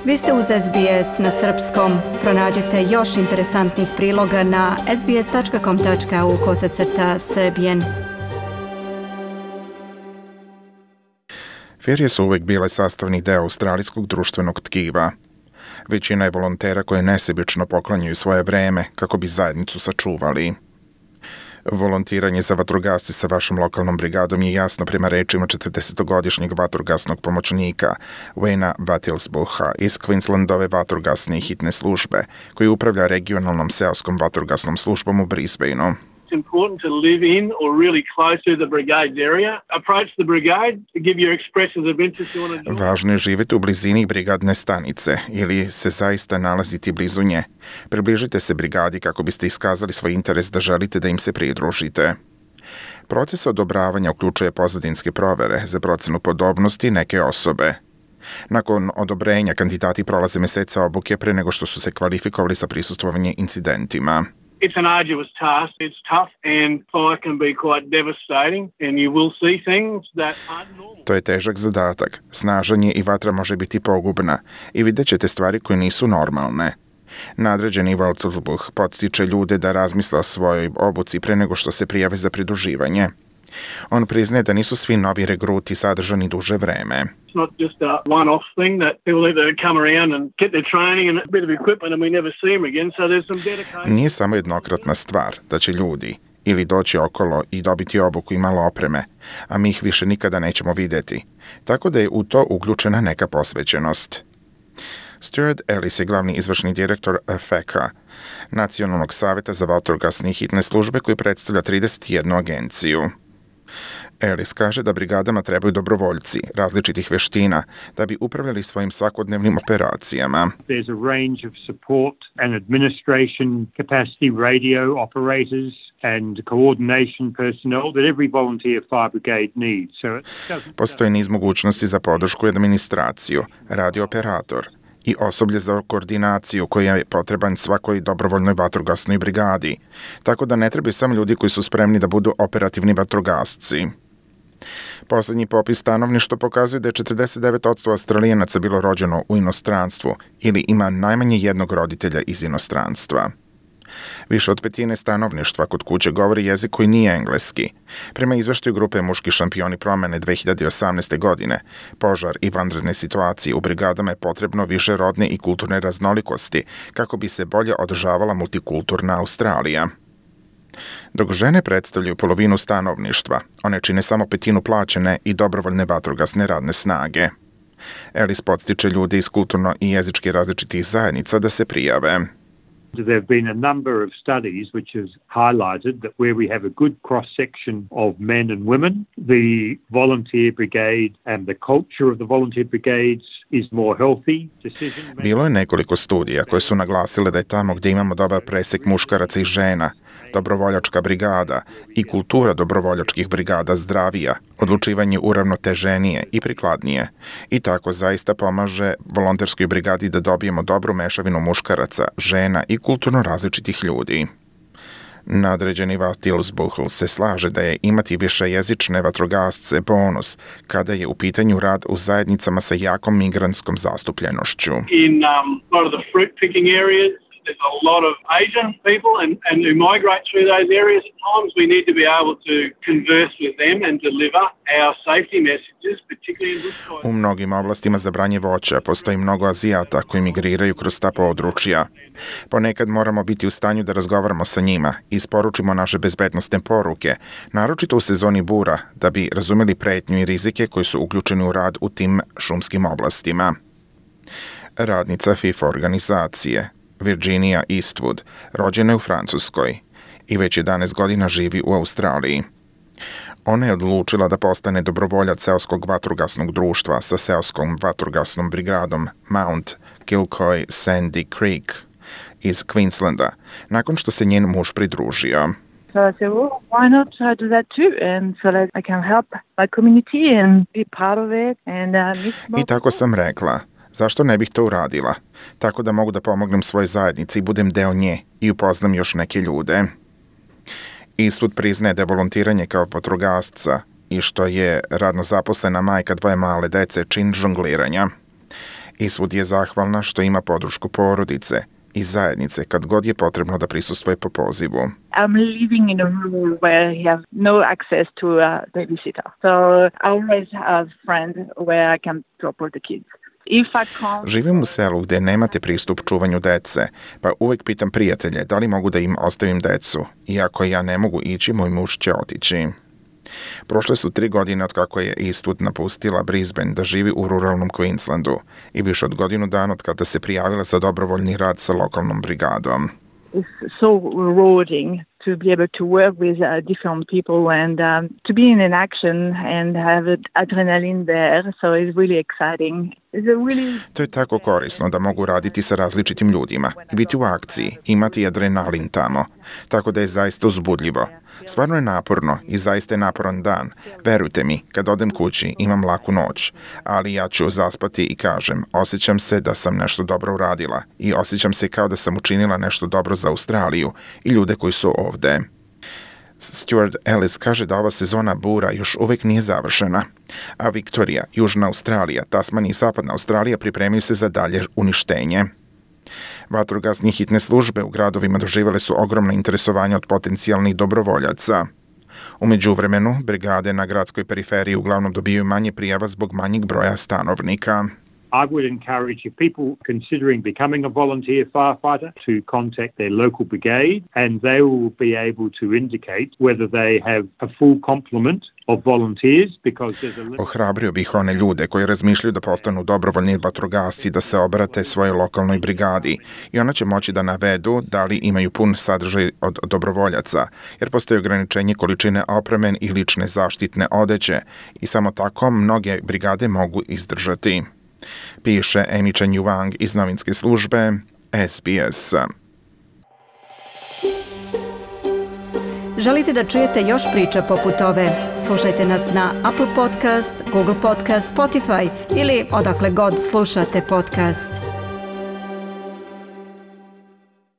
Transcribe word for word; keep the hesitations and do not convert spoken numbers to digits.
Vi ste uz S B S na srpskom. Pronađite još interesantnih priloga na sbs.com.au kosacrta srbijen. Ferije su uvek bile sastavni deo australijskog društvenog tkiva. Većina je volontera koje nesebično poklanjaju svoje vreme kako bi zajednicu sačuvali. Volontiranje za vatrogasce sa vašom lokalnom brigadom je jasno prema rečima četrdesetogodišnjeg vatrogasnog pomoćnika Wayna Vatilsbuha iz Queenslandove vatrogasne i hitne službe, koji upravlja regionalnom seoskom vatrogasnom službom u Brisbaneu. It's important to live in or really close to the brigade's area. Approach the brigade to give your expressions of interest you want to do. Važno je živjeti u blizini brigadne stanice ili se zaista nalaziti blizu nje. Približite se brigadi kako biste iskazali svoj interes da želite da im se pridružite. Proces odobravanja uključuje pozadinske provere za procenu podobnosti neke osobe. Nakon odobrenja kandidati prolaze mesece obuke pre nego što su se kvalifikovali za prisustvovanje incidentima. It's an arduous task. It's tough and fire can be quite devastating and you will see things that aren't normal. To je težak zadatak. Snažan je i vatra može biti pogubna i vidjet ćete stvari koje nisu normalne. Nadređeni Vatilsbuh podstiče ljude da razmisle o svojoj obuci pre nego što se prijave za pridruživanje. On priznaje da nisu svi novi regruti sadržani duže vreme. It's not just a one-off thing that people need to come around and get their training and a bit of equipment and we never see them again, so there's some dedication. Nije samo jednokratna stvar da će ljudi ili doći okolo i dobiti obuku i malo opreme, a mi ih više nikada nećemo vidjeti. Tako da je u to uključena neka posvećenost. Stuart Ellis je glavni izvršni direktor F E C A, Nacionalnog savjeta za vatrogasne i hitne službe koji predstavlja trideset jednu agenciju. Ellis kaže da brigadama trebaju dobrovoljci različitih veština da bi upravljali svojim svakodnevnim operacijama. There's a range of support and administration capacity, radio operators and coordination personnel that every volunteer fire brigade needs. So it doesn't... Postoji niz mogućnosti za podršku i administraciju, radio operator i osoblje za koordinaciju koja je potreban svakoj dobrovoljnoj vatrogasnoj brigadi, tako da ne trebaju samo ljudi koji su spremni da budu operativni vatrogasci. Poslednji popis stanovništva pokazuje da je četrdeset devet posto Australijanaca bilo rođeno u inostranstvu ili ima najmanje jednog roditelja iz inostranstva. Više od petine stanovništva kod kuće govori jezik koji nije engleski. Prema izveštaju grupe Muški šampioni promene dve hiljade osamnaeste. godine, požar i vanredne situacije u brigadama je potrebno više rodne i kulturne raznolikosti kako bi se bolje održavala multikulturna Australija. Dok žene predstavljaju polovinu stanovništva, one čine samo petinu plaćene i dobrovoljne vatrogasne radne snage. Ellis podstiče ljude iz kulturno i jezički različitih zajednica da se prijave. There have been a number of studies which has highlighted that where we have a good cross-section of men and women, the volunteer brigade and the culture of the volunteer brigades is more healthy. Decision... Bilo je nekoliko studija koje su naglasile da je tamo gdje imamo dobar presek muškaraca i žena, dobrovoljačka brigada i kultura dobrovoljačkih brigada zdravija, odlučivanje uravnoteženije i prikladnije. I tako zaista pomaže volonterskoj brigadi da dobijemo dobru mešavinu muškaraca, žena i kulturno različitih ljudi. Nadređeni Vatilsbuh se slaže da je imati višejezične vatrogasce bonus kada je u pitanju rad u zajednicama sa jakom migrantskom zastupljenošću. In um, a lot of the fruit picking areas, there's a lot of Asian people and, and who migrate through those areas. At times we need to be able to converse with them and deliver our safety messages, particularly in bushfire. U mnogim oblastima za branje voća postoji mnogo Azijata koji migriraju kroz ta područja. Ponekad moramo biti u stanju da razgovaramo sa njima i isporučimo naše bezbednosne poruke, naročito u sezoni bura, da bi razumeli pretnju i rizike koji su uključeni u rad u tim šumskim oblastima. Radnica F I F A organizacije Virginia Eastwood rođena je u Francuskoj i već jedanaest godina živi u Australiji. Ona je odlučila da postane dobrovoljac seoskog vatrogasnog društva sa seoskom vatrogasnom brigadom Mount Kilcoy Sandy Creek iz Queenslanda, nakon što se njen muž pridružio. So I said, well, why not try to do that too? And so that I can help my community and be part of it. And, uh, meet more I tako sam rekla, zašto ne bih to uradila? Tako da mogu da pomognem svojoj zajednici i budem deo nje i upoznam još neke ljude. Eastwood priznaje da je volontiranje kao vatrogasca i što je radno zaposlena majka dvoje male dece čin žongliranja. Eastwood je zahvalna što ima podršku porodice i zajednice kad god je potrebno da prisustvuje po pozivu. I'm living in a room where you have no access to a babysitter. So I always have friends where I can drop all the kids. If I can't... Živim u selu gde nemate pristup čuvanju dece, pa uvek pitam prijatelje da li mogu da im ostavim decu. Iako ja ne mogu ići, moj muž će otići. Prošle su tri godine od kako je Eastwood napustila Brisbane da živi u ruralnom Queenslandu i više od godinu dana od kada se prijavila za dobrovoljni rad sa lokalnom brigadom. It's so rewarding to be able to work with uh, different people and um, to be in an action and have adrenaline there. So it's really exciting. It's a really... To je tako korisno da mogu raditi sa različitim ljudima i biti u akciji, imati adrenalin tamo. Tako da je zaista uzbudljivo. Stvarno je naporno i zaista je naporan dan. Verujte mi, kad odem kući imam laku noć, ali ja ću zaspati i kažem, osjećam se da sam nešto dobro uradila i osjećam se kao da sam učinila nešto dobro za Australiju i ljude koji su ovde. Stuart Ellis kaže da ova sezona bura još uvek nije završena, a Viktorija, Južna Australija, Tasmanija i Zapadna Australija pripremaju se za dalje uništenje. Vatrogasne i hitne službe u gradovima doživjele su ogromno interesovanje od potencijalnih dobrovoljaca. U međuvremenu, brigade na gradskoj periferiji uglavnom dobijaju manje prijava zbog manjeg broja stanovnika. I would encourage if people considering becoming a volunteer firefighter to contact their local brigade and they will be able to indicate whether they have a full complement of volunteers because there's a... Ohrabrio bih one ljude koji razmišljaju da postanu dobrovoljni vatrogasci da se obrate svojoj lokalnoj brigadi i ona će moći da navedu da li imaju pun sadržaj od dobrovoljaca, jer postoji ograničenje količine opreme i lične zaštitne odeće i samo tako mnoge brigade mogu izdržati. Piše Amy Chen Yuang iz novinske službe S B S. Želite da čujete još priča poput ove? Slušajte nas na Apple Podcast, Google Podcast, Spotify ili odakle god slušate podcast.